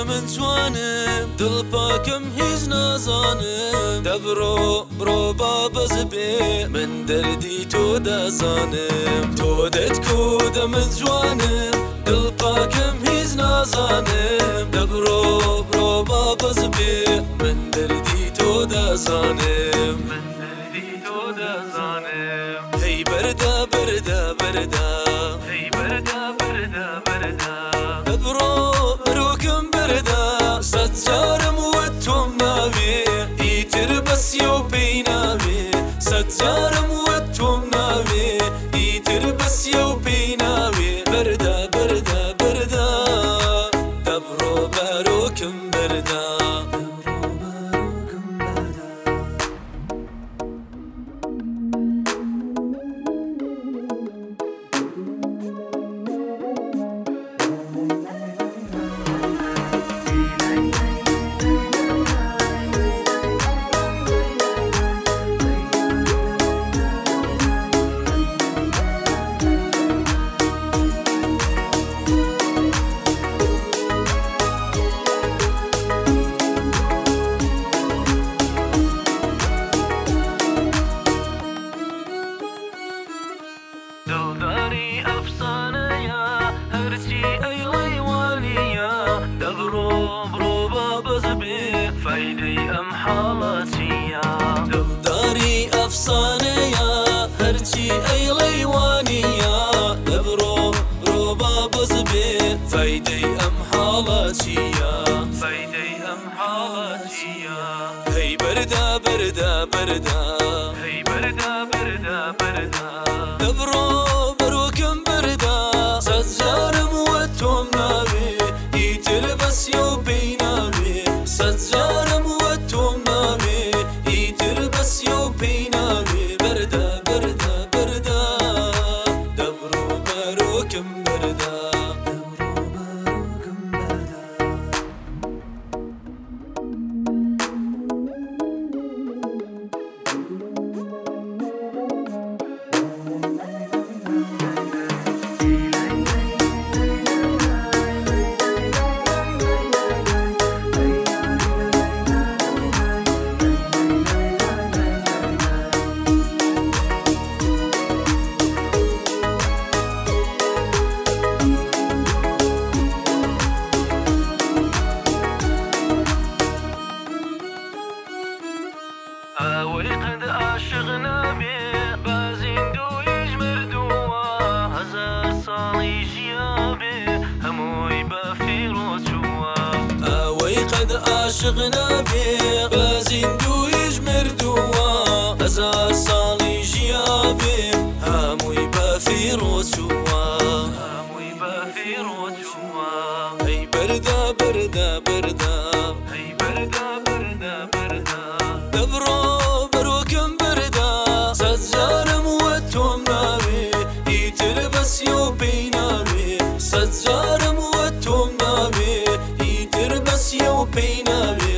من جوانم دڵ پاکم هیچ نازانم دەبڕۆ بابەز بێ من دەردی تۆ دەزانم تۆ دەتکۆ دە من جوانم دڵ پاکم هیچ نازانم دەبڕۆ بابەز بێ من دەردی تۆ دەزانم هەی بەردا بەردا بەردا هەی بەردا بەردا بەردا بڕۆکم بەردا سەد جارم وەت تۆم ناوێ ئیتر بەسیە و پێی ناوێ سەد جارم وەت تۆم ناوێ ئیتر بەسیە و پێی ناوێ بەردا بەردا بەردا دەبڕۆ بەرۆکم بەردا دڵداری ئەفسانەیە هەرچی ئەیڵێی وانییە دەبڕۆ بابەز بێ فەیدەی ئەم حاڵە چییە دڵداری ئەفسانەیە هەرچی ئەیڵێی وانییە دەبڕۆ بابەز بێ فەیدەی ئەم حاڵە چییە فەیدەی ئەم حاڵە چییە هەی بەردا بەردا بەردا هەی بەردا بەردا بەردا دەبڕۆ بەرۆکم بەردا سەد جارم وەت تۆم ناوێ ئیتر بەسیە و پێی ناوێ سەد جارم وەت تۆم ناوێ ئیتر بەسیە و پێی ناوێ بەردا بەردا بەردا دەبڕۆ بەرۆکم بەردا ئەوەی قەد عاشق نابێ بازیندویش مردووە هەزار ساڵی ژیابێ هەمووی بە فیرۆچووە ئەوەی قەد عاشق نابێ بازیندویش مردووە هەزار ساڵی ژیابێ هەمووی بە فیرۆچووە هەمووی بە فیرۆچووە هەی بەردا بەردا بەردا هەی بەردا بەردا بەردا دەبڕۆ بەرۆکم بەردا سەد جارم وەت تۆم ناوێ ئیتر بەسیە و پێی ناوێ سەد جارم وەت تۆم ناوێ ئیتر بەسیە و پێی ناوێ